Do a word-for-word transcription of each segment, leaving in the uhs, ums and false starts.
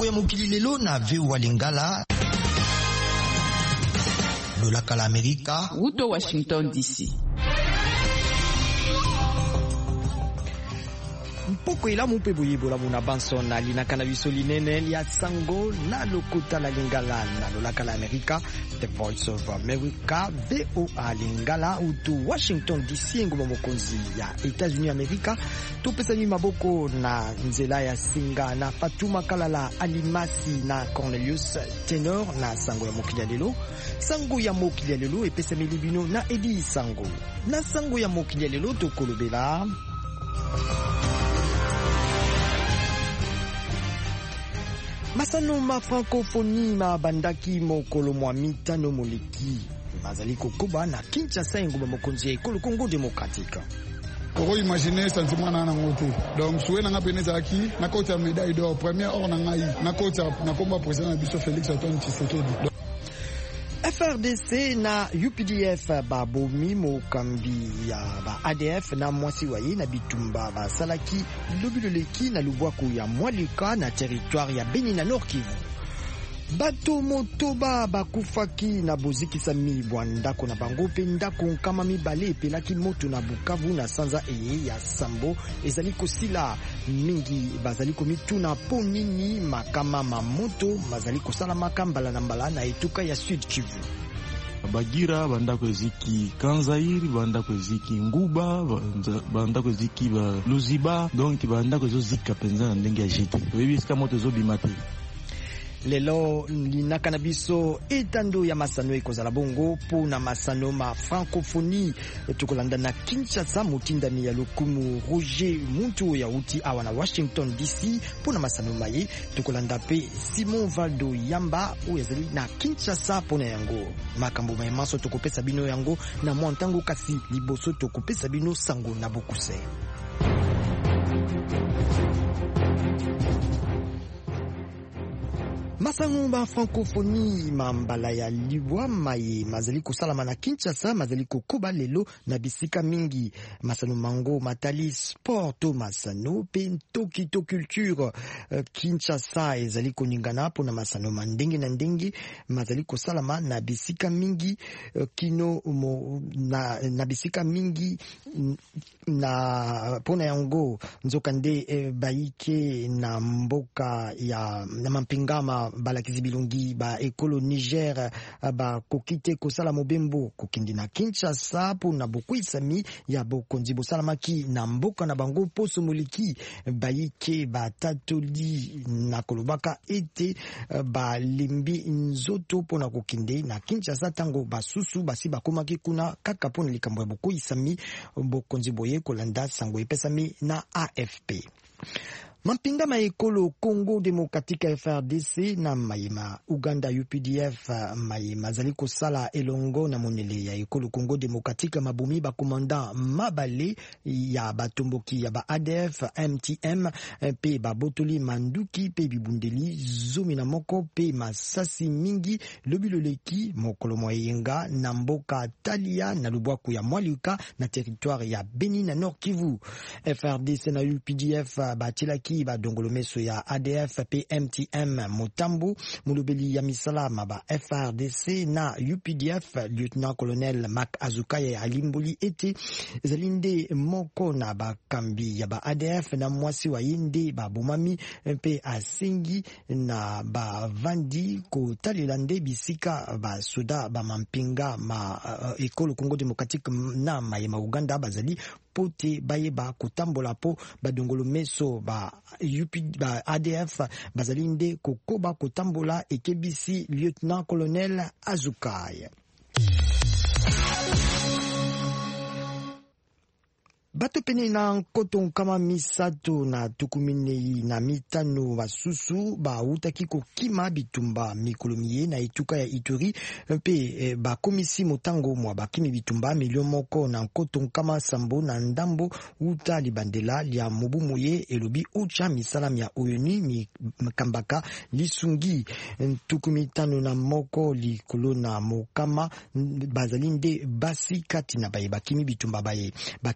ya mokili lelo na V O A Lingala. Lolaka la Amerika. Uto Washington D C. Mpoko ila mupe boyebola muna Banson na linaka na biso linene ya sango na lokota la Lingala na lolaka la Amerika, The Voice of America, V O A Lingala utu Washington D C ngoma mokonzi ya Etats-Unis Amerika. Tupesa ni maboko na nzela ya singa na Fatuma Kalala Alimasi na Cornelius Tenor na sango ya mokili lelo. Sango ya mokili lelo epesa milibino na Edi Sango. Na sango ya mokili lelo tokolobela masano ma francophonie ma bandaki mokolo mwa mitano moleki bazali kokoba na Kinshasa ngoma mokonzi ekolo Congo démocratique. Koko imaginer sentiment na ngote. Donc soué na ngapene zaki na kota médaille d'or première or na ngai na kota na komba président biso Félix Antoine Tshisekedi. F R D C na U P D F babomi mokambi ya ba A D F na mwasi waye na bitumba ba salaki lobiloleki na lubwaku ya Mwalika na territoire ya Beni na Nord Kivu. Bato motoba bakufaki na bozikisa mibwa ndako na bango pe ndako nkama mibale epelaki moto na Bukavu na sanza eye ya Sambo ezali kosila mingi bazali komituna po nini makama mamoto bazali kosala makambala na mbala na etuka ya Sud Kivu. Bagira bandako eziki Kanzairi bandako eziki Nguba bandako eziki ba Luziba donc bandako ezozika penza na ndenge ya jete oyebiska moto ezobimate. Lelo linaka na biso etando ya masano ekozala bongo po na masano ma francophonie tukolanda na Kinshasa mutindami ya lokumu Roger Muntu ya uti awa na Washington D C po na masano maye tukolanda pe Simon Valdo Yamba o yazali na Kinshasa po na yango makambo ma maso tokopesa bino yango na mwantango kasi liboso tokopesa bino sango na bokuse. Masango ba francophonie mambala ya liwa maye mazali kosalama na Kinshasa mazali kokoba lelo na bisika mingi masano mango matali sport to masano pe toki to culture uh, Kinshasa ezali koningana po na masano mandenge na ndenge mazali kosalama na bisika mingi uh, kino mo, na, na bisika mingi na pona yango nzokande eh, baike na mboka ya na mampingama balakizi bilongi ba ekolo Niger ba kokite kosala mobembo kokindi na Kinshasa po na bokuisami ya bokonzi bosalamaki na mboka na bango poso moliki baike batatoli na kolobaka ete ba limbi nzoto po na kokinde na Kinshasa tango basusu basi bakomaki kuna kaka po na likambo ya bokuisami bokonzi boye kolanda sango epesami na A F P. Mampinga ma ekolo Congo Démocratique F R D C na mayema Uganda U P D F mayema zali kosala elongo na monele ya ekolo Congo Démocratique mabumi ba commandant mabale ya batomboki ya ba A D F M T M pe ba botoli manduki pe bibundeli zomi na moko pe masasi mingi lobiloleki mokolo moyenga na mboka Talia na lubwaku ya Mwalika na territoire ya Beni na Nord Kivu. F R D C na U P D F batilaki ba dongolo meso ya A D F P M T M Motambu mulubeli ya misalama ba F R D C na U P D F lieutenant colonel Mac Azukaya ya alimboli ete zalinde moko na ba kambi ya ba A D F na mwasi wa yinde ba bomami pe asengi na ba vandi ko talilande bisika ba soda ba mampinga ma uh, ekolo Congo Démocratique na mayema Uganda bazali pote bayeba kutambola po badongolo meso ba U P ba A D F bazalinde kokoba kutambola ekebisi lieutenant colonel Azukaya. Bato pene na nkoto kama misato na tukuminei na mitano basusu ba utaki kokima bitumba mikolomiye na etuka ya Ituri pe e, ba komisi motango mwa bakimi bitumba milio moko na nkoto kama sambo na ndambo uta libandela lia mobumuye elobi ucha misalam ya oyoni mikambaka lisungi tukumitano na moko likolo na mokama bazalinde basi kati na baye bakimi bitumba baye bakimi bitumba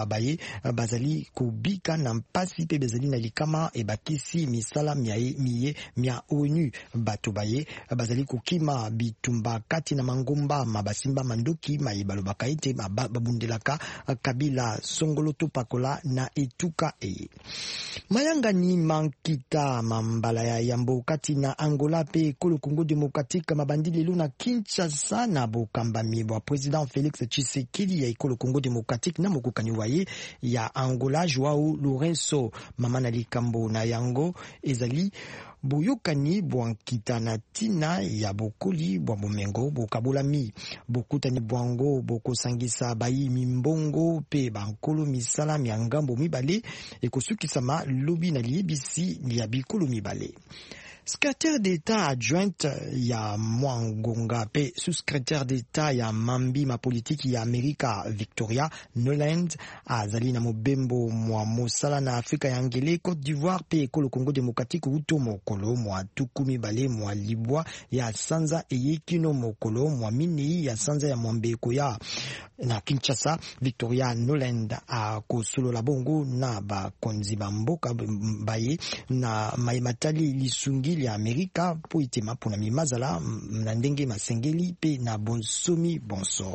bitumba baye bazali kubika na mpasi pe bazali na likama e bakisi misala miaye miye mia onu bato baye bazali kukima bitumba kati na mangomba mabasimba mandoki maye balobaka ete babundelaka Kabila Songolo to pakola na etuka e mayanga ni mankita mambala ya yambo kati na Angola pe kolo Congo Democratique mabandi lelo na Kinshasa na bokamba mibwa President Félix Tshisekedi ya ikolo Congo Democratique na mokokani waye ya Angola Joao Lourenço mama na likambo na yango ezali boyokani bwankita na tina ya bokoli bwa bomengo bokabulami bokutani bwango bokosangisa bayi mimbongo pe bankolo misala miangambo mibale ekosukisama lobi na liebisi ya bikolo mibale. Secrétaire d'État adjointe ya Mwangonga pe sous-secrétaire d'État ya Mambi ma politique ya Amerika Victoria Noland azali na mobembo mwa mosala na Afrika ya Ngele Côte d'Ivoire pe ekolo Congo Démocratique uto mokolo mwa tukumi bale mwa libwa ya sanza eyekino mokolo mwa mini ya sanza ya mwambeko ya na Kinshasa. Victoria Noland a kosolola bongo na bakonzi bamboka baye na maimatali lisungi ya Amerika po itema pona mimazala na ndenge masengeli pe na bonsomi bonso.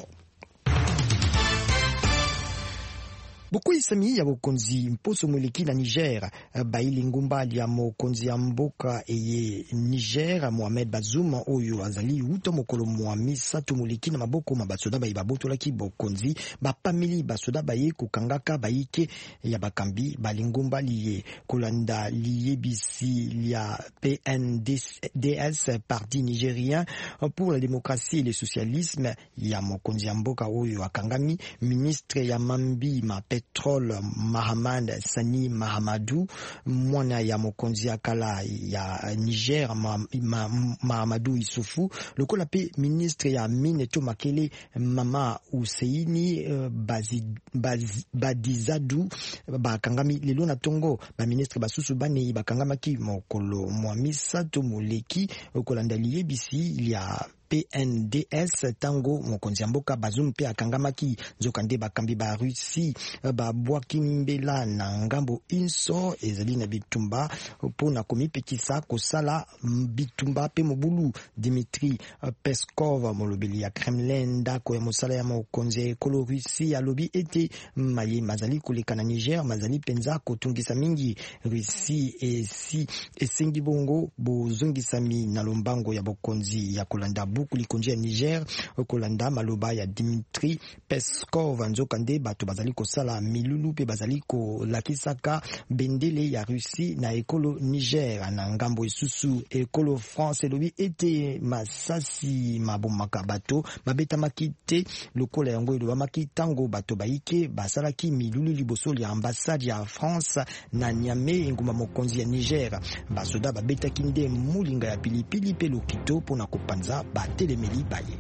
Boko isami ya bokonzi mposo mweleki na Niger baili ngumba ya mokonzi ya mboka eye Niger Mohamed Bazoum oyo azali uto mokolo mwa misato mweleki na maboko mabasoda bayi babotolaki bokonzi bapamili basoda baye kukangaka bayike ya bakambi balingumba liye kolanda liye bisi ya P N D S Parti Nigérien pour la démocratie et le socialisme ya mokonzi ya mboka oyo akangami ministre ya Mambi ma Petrol Mahamad Sani Mahamadou mwana ya mokonzi akala ya Niger ma, ma, Mahamadou Issoufou lokola pe ministre ya mine to makele mama Useini uh, bazi, bazi, Badizadou bakangami lelo na tongo ba ministre basusu bane bakangamaki mokolo mwa misato moleki okolanda liebisi ya P N D S tango mokonzi mboka Bazoum pe akangamaki nzokande bakambi ba Russie ba bwaki mbela na ngambo inso ezali na bitumba pona komipekisa kosala bitumba pe mobulu. Dimitri Peskov molobeli ya Kremlin ndako ya mosala ya mokonzi kolo Russie alobi ete maye mazali koleka na Niger mazali penza kotungisa mingi Russie esi esengi bongo bozongisami na lombango ya bokonzi ya kolanda buku likonji ya Niger kolanda maloba ya Dimitri Peskov nzokande bato bazali kosala milulu pe bazali kolakisaka bendele ya Russie na ekolo Niger na ngambo isusu ekolo France elobi ete masasi mabomaka bato mabeta makite lokola yango elobamaki tango bato baike basalaki milulu liboso ya ambassade ya France na Niamey nguma mokonzi ya Niger basoda babetaki nde mulinga ya pilipili pe lokito pona kopanza batelemeli baye.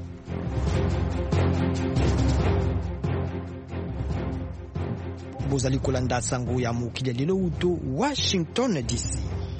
Bozali kolanda sango ya mokili lelo uto Washington D C.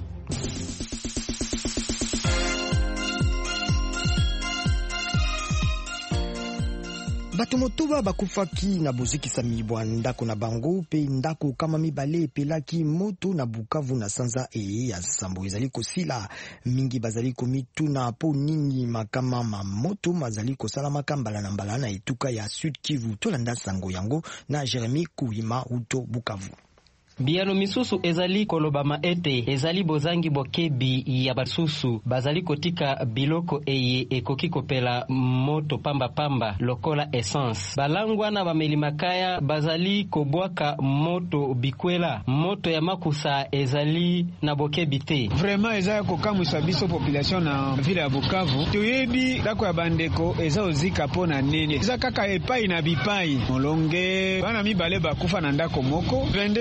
Bato motoba bakufaki na bozikisa mibwa ndako na bango pe ndako kama mibale pelaki moto na Bukavu na sanza eye ya sambo ezali kosila mingi bazali komituna po nini makama ma moto mazali kosala makambala na mbala na etuka ya Sud Kivu tolanda sango yango na Jeremy Kuima uto Bukavu. Biano misusu ezali kolobama ete ezali bozangi bokebi ya basusu bazali kotika biloko eye ekoki kopela moto pamba pamba lokola essence balangwa na bamelimakaya bazali kobwaka moto bikwela moto ya makusa ezali na bokebi te. Vraiment ezali kokamwisa biso population na ville ya Bukavu toyebi dako ya bandeko eza ozika pona nene eza kaka epai na bipai molonge bana mibale bakufa na ndako moko vingt-deux juillet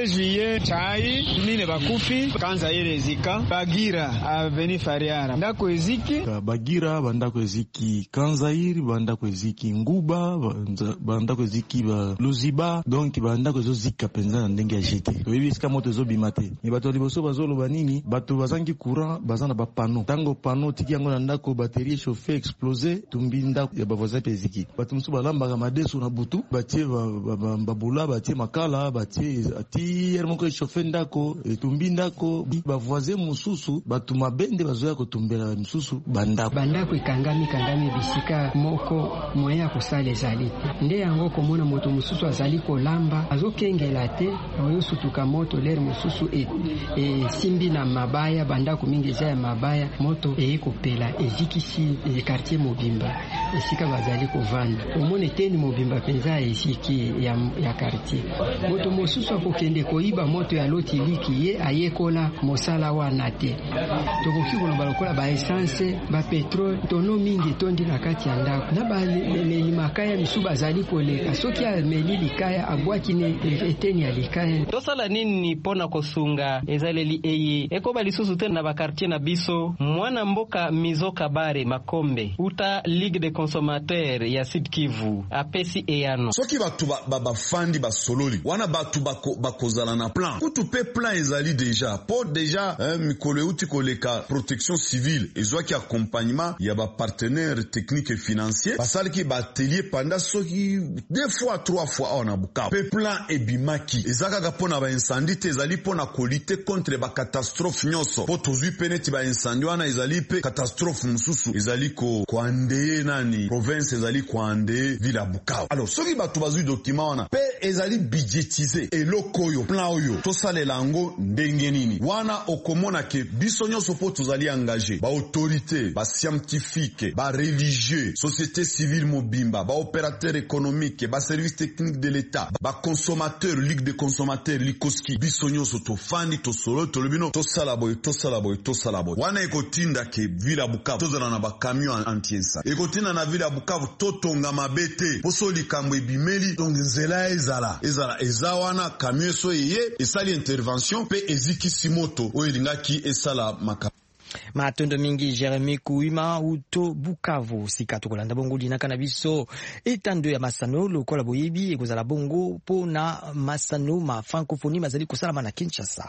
Quartier Chai mine bakufi kanza ile zika Bagira aveni Fariara ndako eziki Bagira bandako eziki Kanzairi bandako eziki Nguba bandako eziki ba Luziba donc bandako ezozika penza na ndenge ya jete oyebi sika moto ezobimate ni bato liboso bazoloba nini bato bazangi courant bazana ba panneau tango panneau tiki yango na ndako batterie chauffe exploser tumbi ndako ya bavoisin peziki bato musu balambaka madeso na butu batie babula batie makala batie ati hermoko chauffe ndako tumbi ndako bavoisin mususu bato mabende bazoya kotumbela mususu bandako bandako ikangami kangami bisika moko moya kusala ezali nde yango komona moto mususu azali kolamba azokengela te oyosutuka moto lere mususu e, e simbi na mabaya bandako mingi eza ya mabaya moto eyekopela ezikisi e quartier mobimba esika bazali kovanda omone teni mobimba penza esiki ya, ya quartier moto mususu akokende koiba moto ya loti liki ye ayekola mosala wana te tokoki koloba lokola ba essence ba petrol tono mingi tondi na kati ya ndako na ba meli makaya misu bazali koleka soki ameli likaya abwaki ne eteni ya likaya tosala nini pona kosunga ezaleli eye ekoba lisusu te na ba quartier na biso mwana mboka Mizoka Bare Makombe uta Ligue des consommateurs ya Sud Kivu apesi eyano soki batu ba bafandi ba sololi wana batu bako bakozala na plan kutu pe plan ezali deja po deja hein, mikolo uti koleka protection civile ezwaki accompagnement ya ba partenaires techniques et financiers basali ki ba atelier pendant soki deux fois trois fois on a buka pe plan ebimaki ezaka ka pona ba incendie te ezali pona kolite contre ba catastrophe nyoso po tozui peneti ba incendie wana ezali pe catastrophe mususu ezali ko kwande nani province ezali kwande ville ya Bukavu alors soki batu bazui document wana pe ezali budgetisé eloko oyo plan oyo tosalela yango ndenge nini wana okomona ke biso nyonso po tozali engagé ba autorité ba scientifique ba religieux société civile mobimba ba opérateur économique ba service technique de l'état ba consommateur ligue de consommateurs likoski biso nyonso to fandi to solo to lobino to sala boy to sala boy to sala boy wana ekotinda ke vila Bukavu tozana na ba camion antiensa ekotinda na vila Bukavu totonga mabete poso likambo ebimeli donc nzela ezala ezala ezawana camion so yeye esali intervention pe eziki simoto oyelingaki esala maka matondo mingi Jeremy Kuima uto Bukavu sika tokolanda bongo linaka na biso etando ya masano lokola boyebi ekozala bongo pona masano ma francophonie mazali kosala na Kinshasa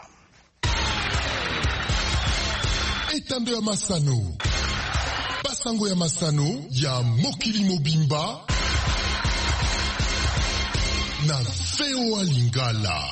etando ya masano basango ya masano ya mokili mobimba na V O A Lingala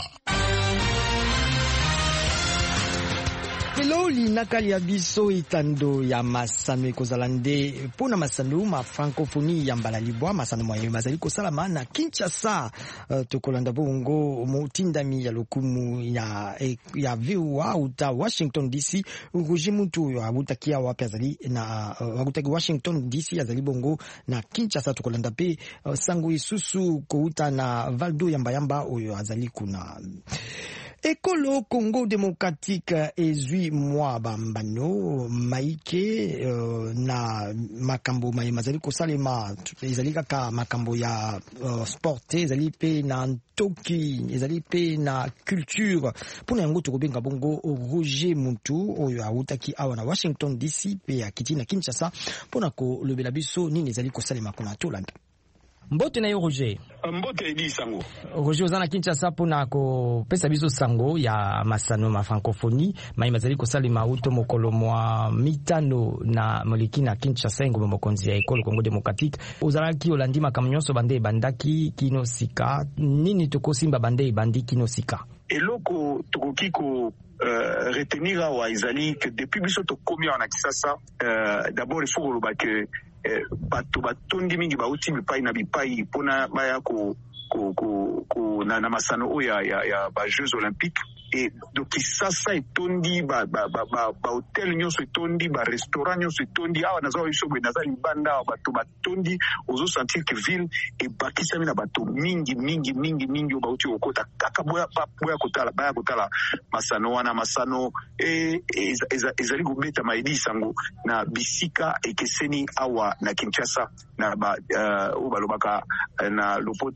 Hello linaka ya biso itando ya masano ekozala nde pona masano ma francophonie ya mbala libwa masano moye mazali kosalama na Kinshasa uh, tokolanda bongo motindami ya lokumu ya ya V O A uta Washington D C urujimuntu yo abutakia wapi azali na uh, abutaki Washington D C azali bongo na Kinshasa tokolanda pe uh, sango isusu ko uta na Valdo yamba yamba oyo azali kuna Ekolo Congo Démocratique ezui mwa bambano maike uh, na makambo mai mazali kosalema ezali kaka makambo ya uh, sport ezali pe na toki ezali pe na culture pona yango tokobenga bongo Roger Muntu oyo awutaki awa na Washington D C pe akiti na Kinshasa pona ko lobela biso nini ezali kosalema kuna tolanda Mbote na yo Roger. Mbote edi sango. Roger ozana Kinshasa pona ko pesa biso sango ya masano ma francophonie mai mazali ko salima uto mokolo mwa mitano na moliki na Kinshasa ngombe mokonzi ya ekolo Congo Démocratique. Ozala ki olandi makamnyoso bande bandaki kino sika nini toko simba bande bandi kino sika. Eloko tokoki ko Uh, retenir awa ezali que depuis biso tokomi na Kinshasa uh, d'abord il faut koloba que uh, bato batondi mingi bauti bipai na bipai pona baya ko ko ko, ko na, na masano oya ya ya ba Jeux olympiques et donc Kinshasa etondi ba ba ba ba, ba hotel nyonso etondi ba restaurant nyonso etondi awa nazo biso bwe naza libanda bato batondi ozo sentir que ville et bakisami na bato mingi mingi mingi mingi bauti okota kaka boya boya kotala baya kotala masano wana masano e ezali kubeta maidi sango na bisika ekeseni awa na Kinshasa na ba uh, balobaka na lopoto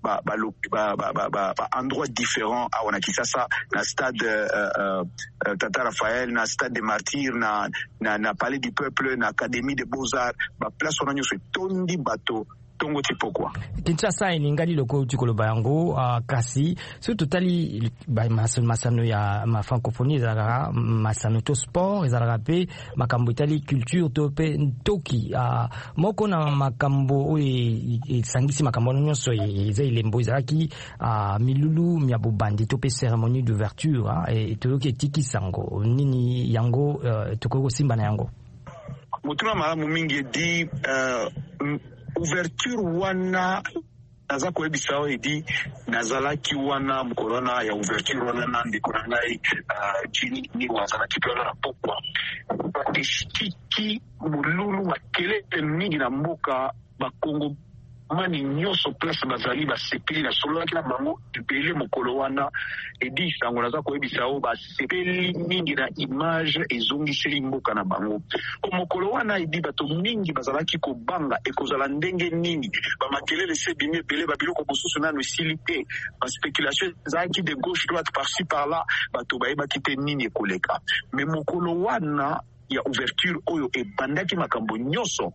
ba ba ba ba ba, ba, ba endroit différent a wana Kisasa na stade uh, uh, Tata Raphaël, na stade des Martyrs, na na na palais du peuple, na académie des beaux-arts, ba place wana nyonso tondi bato tongo tipokwa. Kinshasa iningali loko tikoloba yango uh, kasi so totali ba masano ya ma francophonie ezalaka masano to sport ezalaka pe makambo itali culture to pe ntoki uh, moko na makambo oyo esangisi makambo nyonso eza ilembo ezalaki uh, milulu mya bobandi to pe cérémonie d'ouverture uh, et toyoki etiki sango nini yango uh, tokoko simba na yango mutuna malamu mingi di uh, ouverture wana naza koyebisa oyo edi nazalaki wana mkorona ya ouverture wana na ndeko na ngai jini ni wazalaki pe wana na pokwa bateshiki mululu makelele mingi na mboka bakongo mani nyonso place bazali basepeli na sololaki na bango ebele mokolo wana edi sango naza koyebisa oyo basepeli mingi na image ezongiseli mboka na bango mokolo wana edi bato mingi bazalaki kobanga ekozala ndenge nini bamakelele se bimi ebele babiloko mosusu nano esili te baspéculation ezalaki de gauche droite par-ci par-là bato bayebaki te nini ekoleka me mokolo wana ya ouverture oyo ebandaki makambo nyonso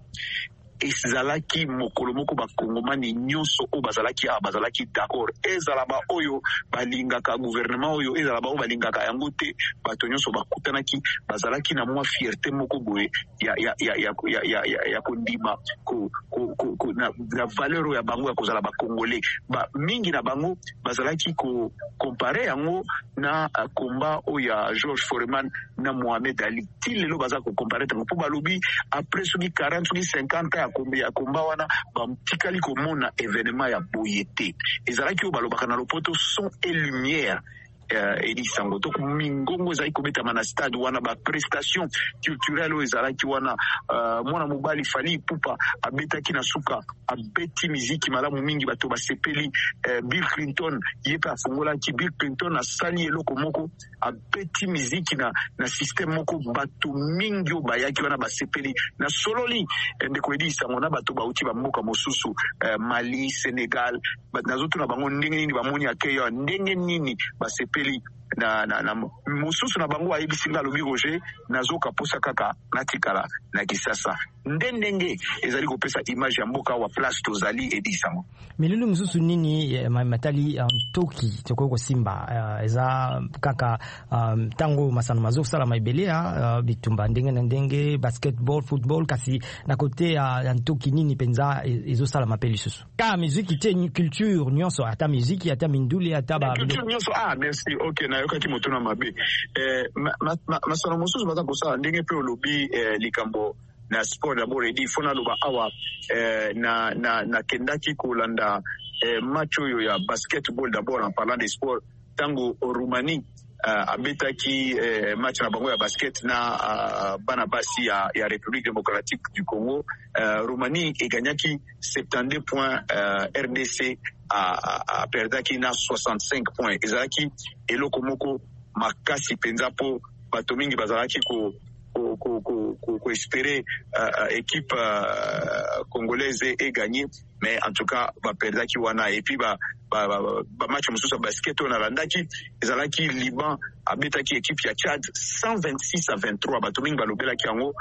ezalaki mokolo moko bakongomani nyonso oyo bazalaki a bazalaki d'accord ezala ba oyo balingaka gouvernement oyo ezala ba oyo balingaka yango te bato nyonso bakutanaki bazalaki na mwa fierté moko boye ya ya ya ya ya ya, ya, ya kondima ko ko ko na, na valeur ya bango ya kozala ba congolais ba mingi na bango bazalaki ko comparer yango na uh, komba oyo ya George Foreman na Mohamed Ali tilelo bazaka ko comparer tango po balobi après soki quarante soki cinquante ans ya komba wana bamtikali komona événement ya boyete ezalaki oyo balobaka na lopoto son et lumière edi sango to mingongo ezali kobetama na stade wana baprestation culturelle oyo ezalaki wana mwana mobali Fally Ipupa abetaki na suka abeti miziki malamu mingi bato basepeli Bill Clinton ye pe afungolaki Bill Clinton asali eloko moko abeti miziki na na système moko bato mingi oyo bayaki wana basepeli na sololi ndeko edi sango na bato bauti bamboka mosusu Mali, Sénégal nazotuna bango ndenge nini bamoni akeyo ndenge nini basepeli na na na mosusu na bango ayebisi nga lobi Roger nazoka posa kaka natikala na Kisasa ndendenge ezali kopesa image ya mboka wa place tozali edisango milulu mosusu nini matali ntoki tokoko simba eza kaka tango masano mazo sala maibelea bitumba ndenge na ndenge basketball football kasi na kote ya ntoki nini penza ezo sala mapeli susu ka musique te culture nyonso ata musique ata mindule ata ba culture nyonso ah merci okay na yoka kimotona mabe eh masano mosusu baza kosala ndenge pe olobi likambo na sport d'abord edi fona loba awa eh, na na na kendaki kolanda eh, match oyo ya basketball d'abord en parlant des sports tango Roumanie uh, abetaki eh, match na bango ya basket na uh, bana basi ya, ya République démocratique du Congo uh, Roumanie eganyaki soixante-douze points uh, R D C a, a, a perdaki na soixante-cinq points ezalaki eloko moko makasi penza po bato mingi bazalaki ko ko ko ko ko espérer uh, équipe uh, congolaise et gagner mais en tout cas va perdre qui wana et puis ba ba, ba, ba match mosusu basket on a landaki ezalaki Liban abetaki équipe ya Tchad cent vingt-six à vingt-trois bato mingi balobela ki yango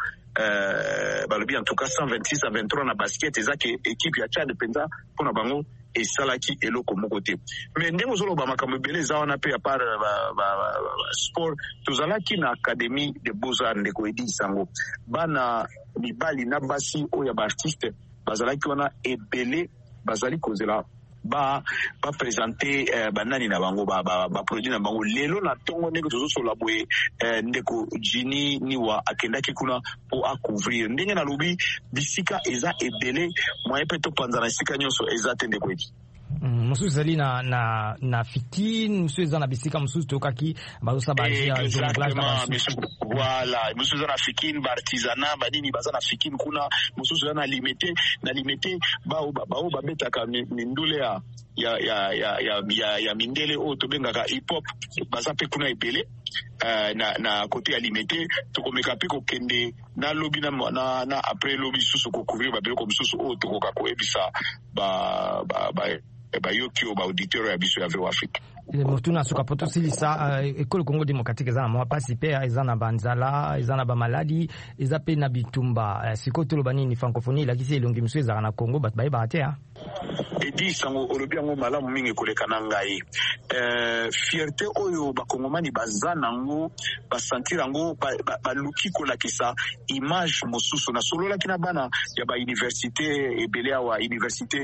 euh balobi en tout cas cent vingt-six à vingt-trois na basket ezaki équipe ya Tchad penza pona bango esalaki eloko moko te mais ndenge ozoloba makambo ebele eza wana pe ya par sport tozalaki na académie de beaux-arts ndeko edi sango bana mibali na basi oyo ya baartiste bazalaki wana ebele bazali kozela ba ba présenter eh, banani na bango ba ba, ba produit na bango lelo na tongo ndenge tozosola boye eh, ndeko Jini niwa akendaki kuna po a couvrir ndenge na lobi bisika eza ebele moyen pe to panza na sika nyonso eza tende kweti mususu zali na na na fikin mususu eza na bisika mususu tokaki bazosa bajia jonglage na voilà mususu na fikin ba artisanat badini baza na fikin kuna mususu na limité na limité ba ba ba betaka mindule ya ya ya ya ya ya, ya mindele o to bengaka hip hop baza pe kuna ebele uh, na na côté alimité to komeka pe ko kende na lobby na na, na après lobby susu ko couvrir ba ko susu o to ko ka ko ebisa ba ba ba ba yokio ba auditeur ya biso ya V O Afrique. Motuna suka poto silisa ekolo Congo démocratique ezana mwa pasi pe ezana banzala ezana ba maladi ezape na bitumba sikoto lo banini francophonie la kisi elongi mso ezana na Congo bat baye bate ha edi sango olobiango malamu mingi koleka na ngai euh fierté oyo bakongomani bazana ngo basentir ngo baluki kolakisa image mosusu na solo lakina bana ya ba université ebele wa université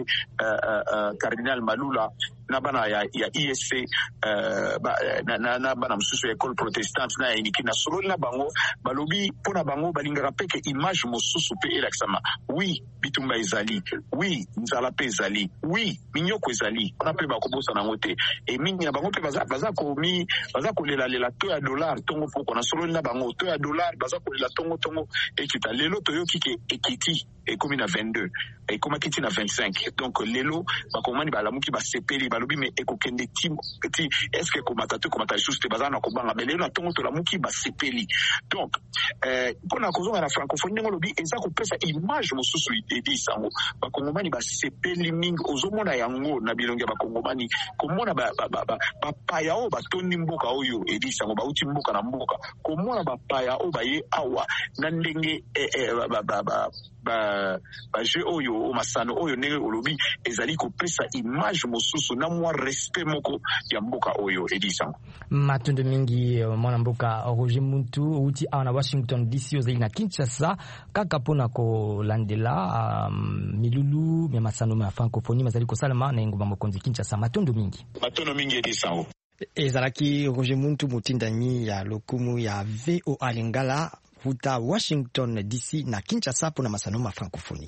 Cardinal Malula na bana ya ya I S C uh, ba, na, na, na bana msusu école protestante na iniki na solo na bango balobi pona bango balingaka peke image mosusu pe elaksama oui bitumba ezali oui nzala pe ezali oui minyoko ezali ona pe bakobosa na ngote e mingi na bango pe baza baza komi baza kolela lela to ya dollar tongo poko na solo na bango to ya dollar baza kolela tongo tongo ekita lelo toyoki ke ekiti et comme na vingt-deux et comme kiti na vingt-cinq donc lelo bakomani balamuki ba sepeli balobi me ekokende tim petit est-ce que komata te komata juste te bazana ko banga lelo na tongo to lamuki ba sepeli donc euh pona kozonga na francophonie ngolobi eza ko pesa image mosusu edi sango bakongomani ba sepeli mingi ozomona yango na bilonge bakongomani komona ba ba ba ba paya o batoni mboka oyo edi sango ba uti mboka na mboka komona ba paya o baye awa na ndenge ba ba ba ba ba je oyo o masano oyo ndenge olobi ezali ko pesa image mosusu na mwa respect moko ya mboka oyo edisa matondo mingi mwana mboka Roger Muntu uti ana Washington D C ozali na Kinshasa kaka pona ko landela um, milulu ya masano ya francophonie mazali ko salama na ngomba mokonzi Kinshasa matondo mingi matondo mingi edisa ezalaki Roger Muntu mutindanyi ya lokumu ya V O A Lingala huta Washington D C na Kinshasa pona masano ma francophonie.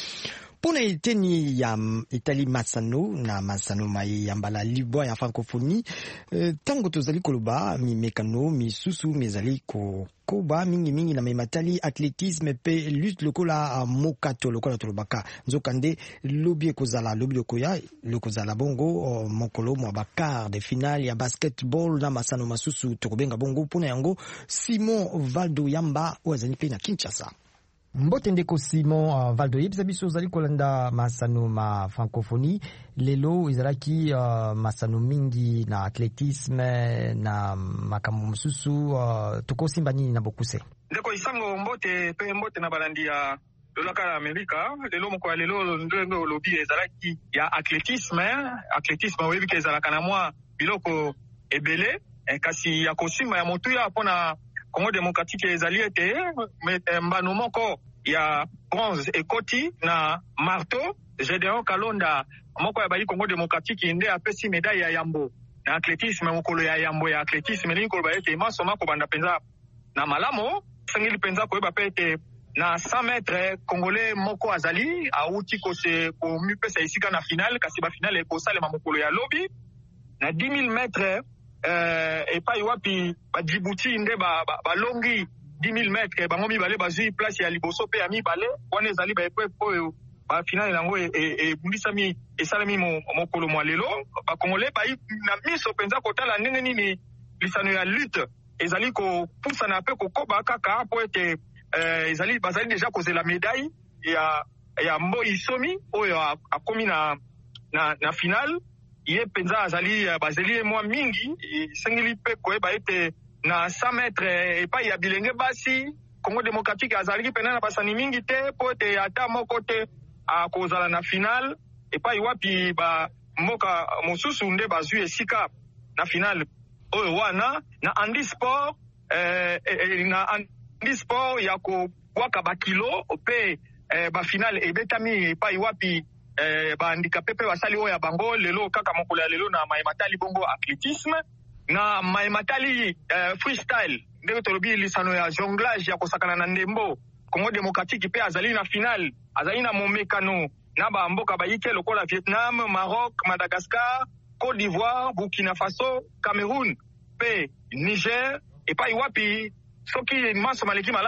Pona iteni ya itali masano na masano mai ya mbala libwa ya francophonie eh, tango tozali koloba mi mekano mi susu mezali ko koba mingi mingi na mematali athlétisme pe lutte lokola mokato lokola tolobaka nzokande lobi ekozala lobi lokoya lokozala bongo mokolo mwa bakar de finale ya basketball na masano masusu tokobenga bongo pona yango Simon Valdo Yamba ozali pe na Kinshasa. Mbote ndeko Simon uh, Valdo yebisa biso ozali kolanda masano ma francophonie lelo izalaki uh, masano mingi na athlétisme na makambo mususu uh, tokosimba nini na bokuse ndeko isango mbote pe mbote na balandi ya lolaka ya Amerika lelo moko ya lelo ndenge olobi ezalaki ya athlétisme athlétisme oyebi ke ezalaka na mwa biloko ebele eh, kasi ya kosimba ya motuya pona Congo démocratique ezali ete mbano moko ya bronze ekoti na marteau Gédéon Kalonda moko ya bayi Congo démocratique nde apesi médaille ya yambo na athlétisme mokolo ya yambo ya athlétisme lingi koloba ete masoma ko banda penza na malamo sengili penza koyeba pe ete na cent mètres congolais moko azali auti ko se ko mipesa isika na finale kasi ba finale ko salema mokolo ya lobi na dix mille mètres Euh, et pas wapi ba Djibouti nde ba ba longi dix mille mètres bango mibale bazui place ya liboso pe ya mibale wana ezali ba epe po ba finale nango e e bundisami esalami mokolo mwa lelo ba congolais ba na miso penza kotala ndenge nini lisano ya lutte ezali ko poussa na pe ko koba kaka po ete euh, ezali bazali déjà causer la médaille ya ya Mbo Isomi oyo akomi na na na finale ye penza azali bazali mwa mingi sengili pe koyeba ete na cent mètres epai ya bilenge basi Congo démocratique azali pena na basani mingi te po ete ata moko te akozala na finale epai wapi ba mboka mosusu nde bazwi esika na finale oyo wana na handi sport eh, eh, na handi sport ya kobwaka bakilo pe eh, ba finale ebetami epai wapi Eh, ba handicapé pe basali oya bango lelo kaka mokolo ya lelo na maimatali bongo athlétisme na maimatali eh, freestyle ndenge tolobi lisano ya jonglage ya kosakana na ndembo Congo démocratique pe azali na finale azali na momekano na ba mboka bayike lokola Vietnam, Maroc, Madagascar, Côte d'Ivoire, Burkina Faso, Cameroun pe Niger et pa iwapi soki maso maleki malamu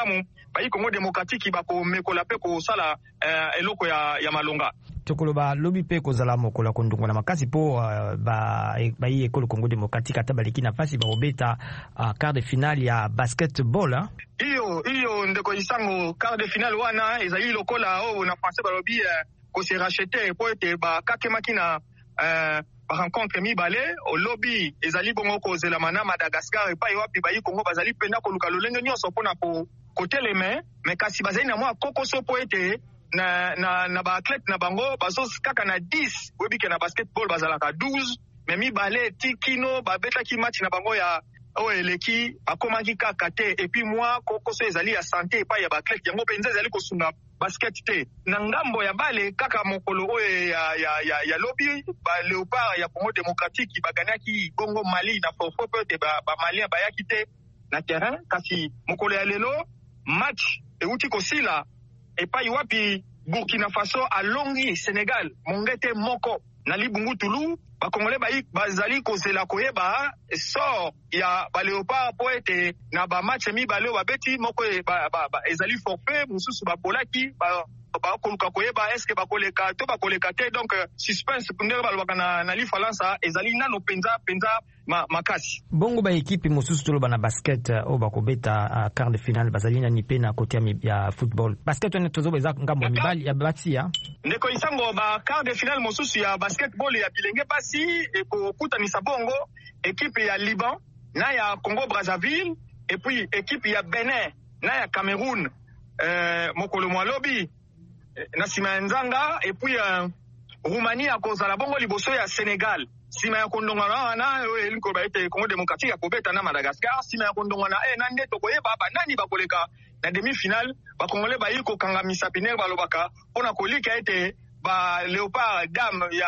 bayi Congo démocratique bako mekola pe ko sala uh, eloko ya ya malonga. Tokoloba lobi pe kozala mokola kondungo na makasi po uh, ba bayi ekolo Congo démocratique atabaliki na fasi ba obeta uh, quart de finale ya basketball hein? Iyo iyo ndeko isango quart de finale wana ezali lokola o na français balobi uh, ko se racheter po ete ba kakemaki na uh, ba rencontre mi balé au lobby ezali bongo ko zela mana Madagascar et pa wapi bayi Congo bazali penda ko luka lolenge nyonso pona ko côté les mains mais kasi bazali na mwa kokoso po ete na na na ba athlète na bango bazo kaka na dix webi ke na basketball bazala ka douze mais mi balé tikino ba beta ki match na bango ya o eleki akomaki kaka te et puis moi kokoso ezali ya santé pa ya ba athlète yango penza ezali ko sunga basket te na ngambo ya bale kaka mokolo oyo ya ya ya, ya lobby ba Léopard ya Congo démocratique baganaki bongo Mali na forfait peut ba ba Malien bayaki te na terrain kasi mokolo ya lelo match e uti kosila et pa wapi Burkina Faso alongi Sénégal mongete moko na libungu tulu ba Congolais bayi bazali kozela koyeba sort ya ba Léopard po ete na ba match mi ba leo babeti moko ba, ba, ba ezali forfait mususu ba polaki ba ba koluka koyeba est-ce que ba koleka to ba koleka te donc suspense ndenge balobaka na na li falansa ezali nano penza penza ma makasi bongo ba equipe mususu toloba na basket o ba kobeta uh, quart de finale bazali na nipe na côté ya football basket on tozo beza ngambo mibali ya batia ndeko isango ba quart de finale mususu ya basketball ya bilenge basi e ko kutanisa bongo équipe ya Liban na ya Congo Brazzaville et puis équipe ya Benin na ya Cameroun euh mokolo mwalobi na sima nzanga et puis euh, Roumanie a kozala bongo liboso ya Sénégal sima ya kondongana na eliko ba ete Congo démocratique ya kobeta na Madagascar sima ya kondongana e na ndeto koyeba ba nani bakoleka na demi-finale ba Congolais ba yiko kangamisa piner balobaka pona kolika ete ba Léopard dame ya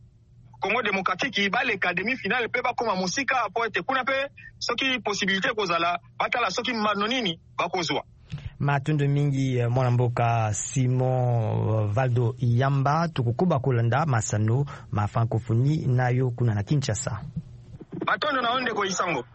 Congo démocratique baleka demi-finale pe bakoma musika po ete kuna pe soki possibilité kozala batala soki manonini bakozwa matundu mingi mwana mboka Simon Valdo Yamba tukukuba kolanda masano ma francophonie nayo kuna na Kinshasa matondo naonde ko isango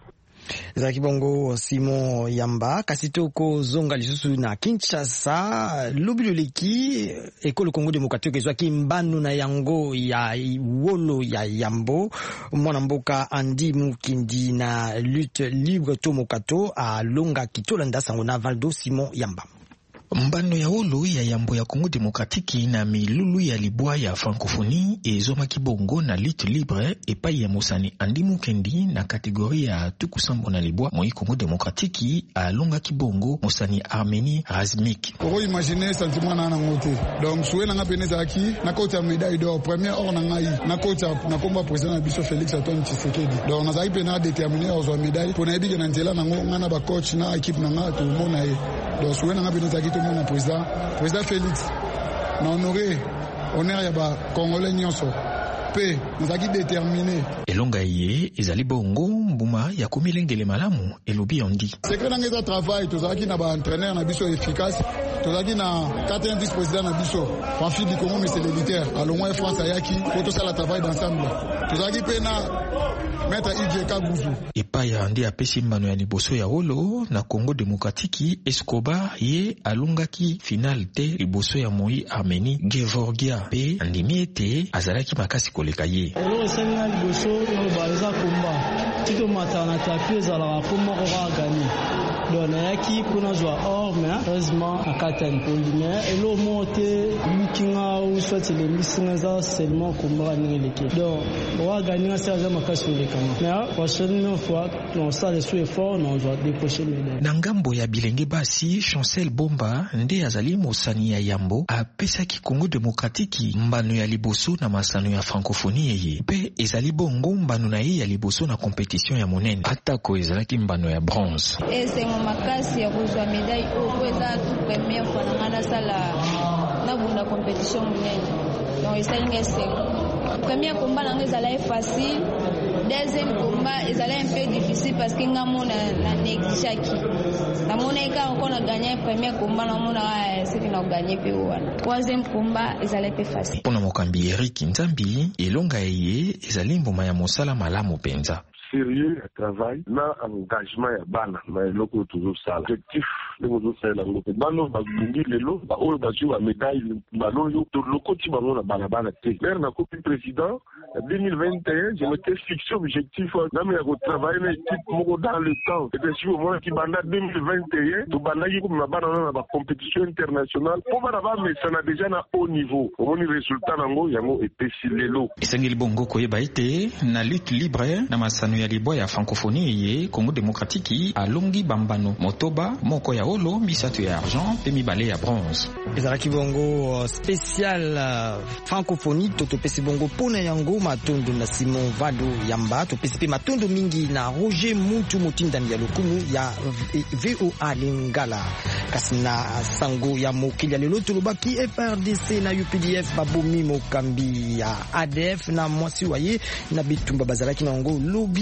za kibongo Simon Yamba kasitoko zonga lisusu na Kinshasa lubiloleki ekolo Congo démocratique ezwa kimbanu na yango ya wolo ya Yambo mwana mboka Andi Mukindi na lutte libre tomokato a longa kitolanda sango na Valdo Simon Yamba mbano ya olo ya Yambo ya Congo démocratique na milulu ya libwa ya francophonie ezoma kibongo na lutte libre epai ya Mosani Andi Mukendi na kategoria ya tukusambo na libwa moi Congo démocratique alonga kibongo Mosani Armeni Razmik. Oko imaginer sentiment na ngote donc soué na ngapene zaki na kota médaille d'or premier or na ngai na kota na komba président na biso Félix Antoine Tshisekedi donc na zaki pena déterminer aux médaille pour na biga na nzela na ngana ba coach na équipe na ngata mona e donc soué na ngapene zaki mon président président Félix na honoré honneur ya ba Congolais nyonso pe nzaki déterminé elonga ye ezali bongo mbuma ya komilengele malamu elobi ondi secret na ngeza travail tozaki na ba entraîneur na biso efficace tozaki na quatre-vingt-dix président na biso Pamphile du Congo monsieur l'éditeur alongwa France ayaki pour ça la travail d'ensemble tozaki pe na Maître Idjeka Buzu epa ya ndi apesi mbano ya liboso ya olo na Congo démocratique Escobar ye alungaki final te liboso ya Moi Armeni Georgia pe andimi ete azalaki makasi koleka ye elo senga liboso no baza komba tiko matana tapie za la komba ora gagner donc yaki kuna zwa or mais heureusement akata mpondime elo monte lukinga ou soit les misinga za seulement komba ngeleke donc ora gagner ça za makasi koleka mais prochaine fois on ça les souhaits forts on doit décrocher médaille na ngambo ya bilenge basi Chancel Bomba nde azali Mosani ya Yambo apesaki Congo démocratique mbano ya liboso na masano ya francophonie ye pe ezali bongo mbano na ye ya liboso na compétition ya monene atako ezalaki mbano ya bronze esengo makasi ya kuzwa médaille au eza tout première fois na ngana sala na bunda compétition monene donc esalinga esengo premier combat na ngeza facile deuxième combat ezala un peu difficile parce que ngamona na negishaki na mona ika on a gagné premier combat na mona c'est qu'on a gagné pe wana troisième combat ezala peu facile pona mokambi Eric Nzambi elonga ye ezali mboma ya mosala malamu penza sérieux ya travail na engagement ya bana na eloko tozosala. Objectif ndenge ozosala yango pe bano babungi lelo baoyo bazwi ba médaille baloyo tolokoti bango na balabala te. Lere na kopi président en deux mille vingt et un, je m'étais fixé objectif nami ya kotravaille na équipe moko dans le temps. Et si au moins qui banda deux mille vingt et un tobandaki komema bana na ba compétition internationale po bana bamesana déjà na haut niveau. Omoni résultat nango yango epesi lelo. Esengeli bongo koyeba ete na lutte libre na masano ya libwa ya francophonie ye Congo démocratique alongi bambano motoba moko ya olo misato ya argent pe mibale ya bronze. Ezalaki bongo spécial uh, francophonie totopesi bongo pona yango matondo na Simon Vado Yamba topesi pe matondo mingi na Roger Mutu motindani ya lokumu ya V O A Lingala kasi na sango ya mokili ya lelo tulubaki F R D C na U P D F babomi mokambi ya A D F na mwasi waye na bitumba bazalaki na ngo lobi